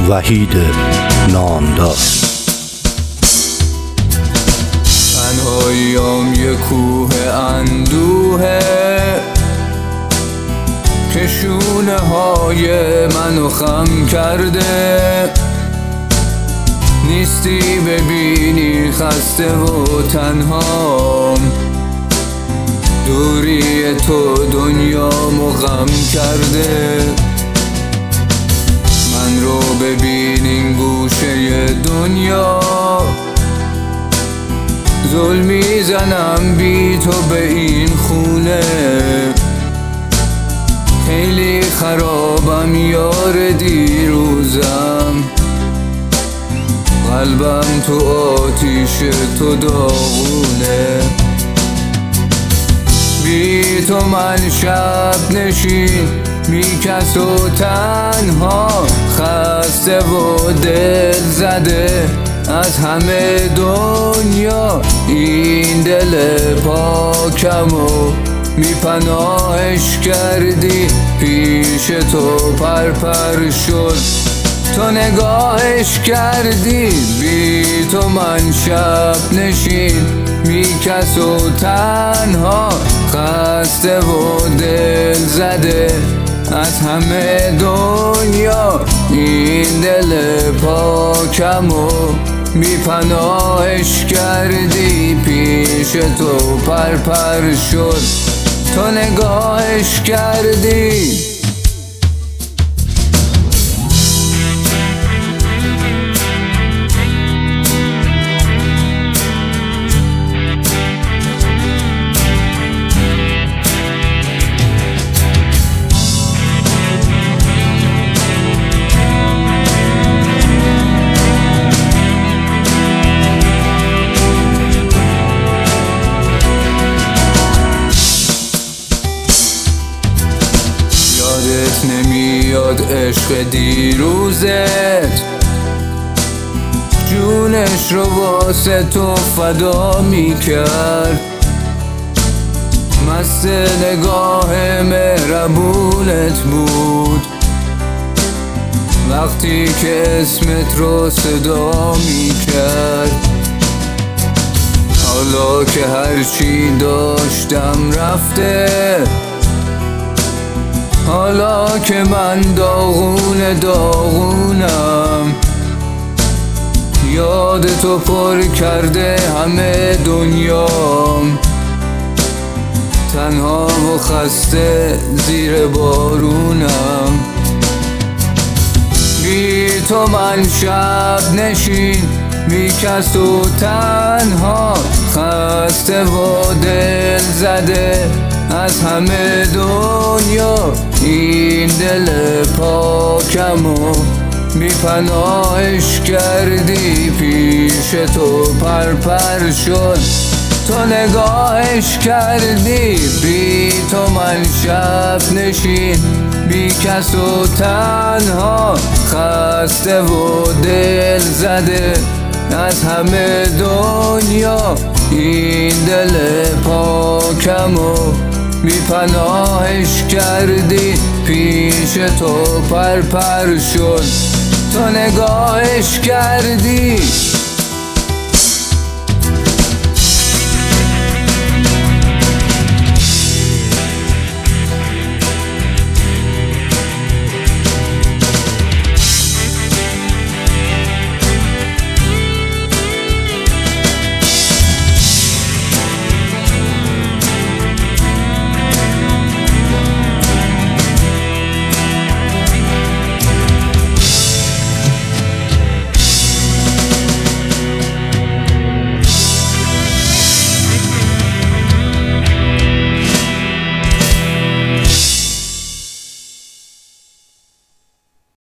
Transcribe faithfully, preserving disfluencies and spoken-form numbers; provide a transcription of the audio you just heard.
وحید نامدار. تنهاییام یه کوه اندوهه که شونه های منو خم کرده، نیستی ببینی خسته و تنهام، دوری تو دنیامو غم کرده. من رو ببین این گوشه دنیا، ظلم میزنم بی تو به این خونه، خیلی خرابم یار دیروزم، قلبم تو آتیش تو داغونه. بی تو من شب نشین میکس و تنها، خسته و دل زده از همه دنیا، این دل پاکمو میپناهش کردی، پیش تو پرپر شد تو نگاهش کردی. بی تو من شب نشین میکس و تنها، خسته و دل زده از همه دنیا، این دل پاکمو میپناهش کردی، پیش تو پرپر شد تو نگاهش کردی. یادت نمیاد عشق دیروزت، جونش رو واسه تو فدا میکرد، مست نگاه مهربونت بود وقتی که اسمت رو صدا میکرد. حالا که هرچی داشتم رفته، حالا که من داغون داغونم، یاد تو پر کرده همه دنیام، تنها و خسته زیر بارونم. بی تو من شب نشین میکس و تنها، خسته و دل زده از همه دنیا، این دل پاکمو میپناهش کردی، پیش تو پرپر شد تو نگاهش کردی. بی تو من شب نشین بیکس و تنها، خسته و دل زده از همه دنیا، این دل پاکمو میپناهش کردی، پیش تو پرپر شد تو نگاهش کردی.